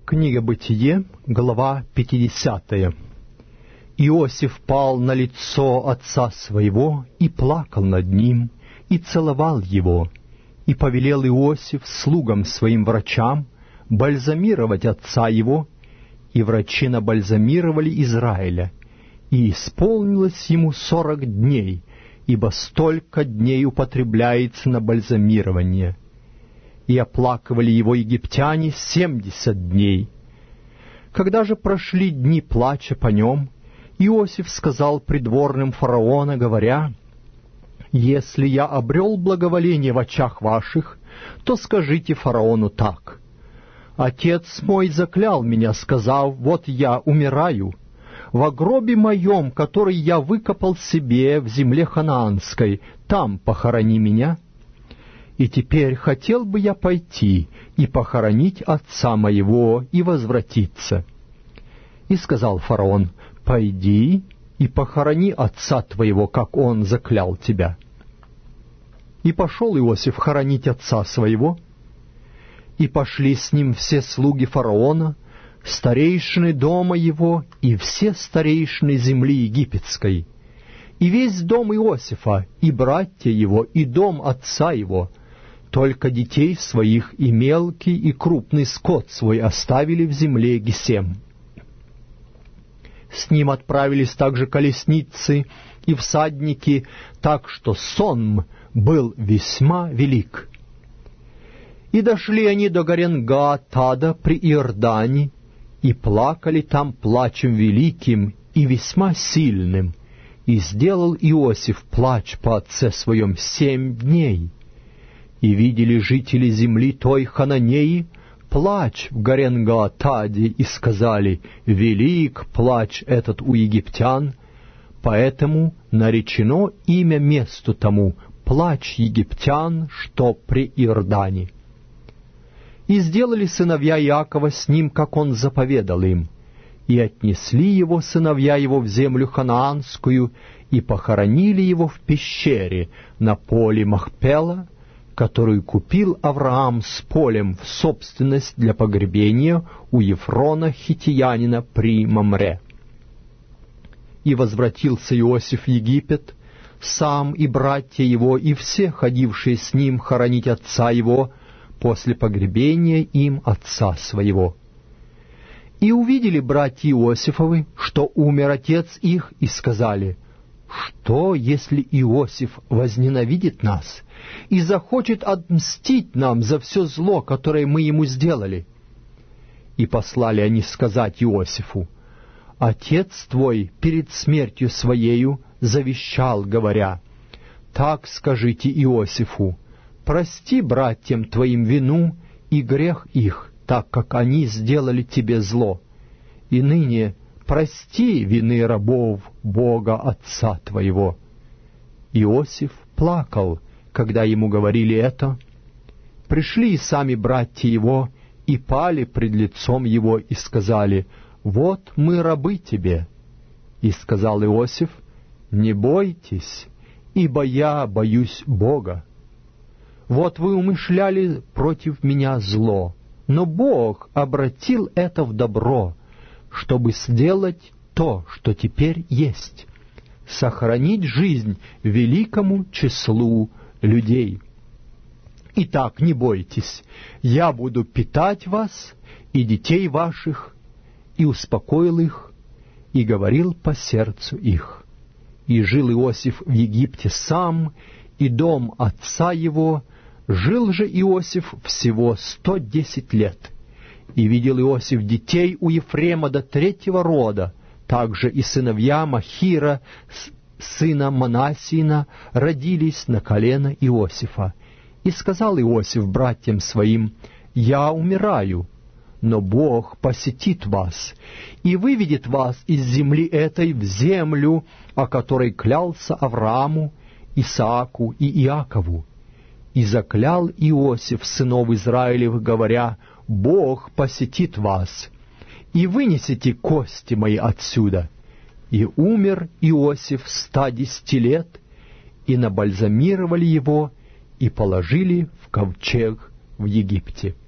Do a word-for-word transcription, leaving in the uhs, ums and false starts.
Книга Бытие, глава пятидесятая. Иосиф пал на лицо отца своего и плакал над ним, и целовал его, и повелел Иосиф слугам своим врачам бальзамировать отца его, и врачи набальзамировали Израиля, и исполнилось ему сорок дней, ибо столько дней употребляется на бальзамирование. И оплакивали его египтяне семьдесят дней. Когда же прошли дни плача по нем, Иосиф сказал придворным фараона, говоря: «Если я обрел благоволение в очах ваших, то скажите фараону так: Отец мой заклял меня, сказав: вот я умираю, во гробе моем, который я выкопал себе в земле ханаанской, там похорони меня. И теперь хотел бы я пойти и похоронить отца моего и возвратиться». И сказал фараон: «Пойди и похорони отца твоего, как он заклял тебя». И пошел Иосиф хоронить отца своего, и пошли с ним все слуги фараона, старейшины дома его и все старейшины земли египетской, и весь дом Иосифа, и братья его, и дом отца его. Только детей своих и мелкий, и крупный скот свой оставили в земле Гесем. С ним отправились также колесницы и всадники, так что сонм был весьма велик. И дошли они до Горен-Гаатада при Иордане, и плакали там плачем великим и весьма сильным, и сделал Иосиф плач по отце своем семь дней. И видели жители земли той Хананеи плач в Горен-Гаатаде, и сказали: «Велик плач этот у египтян», поэтому наречено имя месту тому «Плач египтян, что при Иордане». И сделали сыновья Иакова с ним, как он заповедал им, и отнесли его сыновья его в землю ханаанскую, и похоронили его в пещере на поле Махпела, которую купил Авраам с полем в собственность для погребения у Ефрона хиттиянина при Мамре. И возвратился Иосиф в Египет, сам и братья его, и все, ходившие с ним хоронить отца его, после погребения им отца своего. И увидели братья Иосифовы, что умер отец их, и сказали: «Что, если Иосиф возненавидит нас и захочет отмстить нам за все зло, которое мы ему сделали?» И послали они сказать Иосифу: «Отец твой перед смертью своею завещал, говоря: так скажите Иосифу: прости братьям твоим вину и грех их, так как они сделали тебе зло. И ныне прости вины рабов Бога Отца твоего». Иосиф плакал, когда ему говорили это. Пришли и сами братья его, и пали пред лицом его, и сказали: «Вот мы рабы тебе». И сказал Иосиф: «Не бойтесь, ибо я боюсь Бога. Вот вы умышляли против меня зло, но Бог обратил это в добро, чтобы сделать то, что теперь есть, сохранить жизнь великому числу людей. Итак, не бойтесь, я буду питать вас и детей ваших». И успокоил их, и говорил по сердцу их. И жил Иосиф в Египте сам, и дом отца его. Жил же Иосиф всего сто десять лет. И видел Иосиф детей у Ефрема до третьего рода, также и сыновья Махира, сына Манассиина, родились на колено Иосифа. И сказал Иосиф братьям своим: «Я умираю, но Бог посетит вас и выведет вас из земли этой в землю, о которой клялся Аврааму, Исааку и Иакову». И заклял Иосиф сынов Израилевых, говоря: «Бог посетит вас, и вынесете кости мои отсюда». И умер Иосиф ста десяти лет, и набальзамировали его, и положили в ковчег в Египте.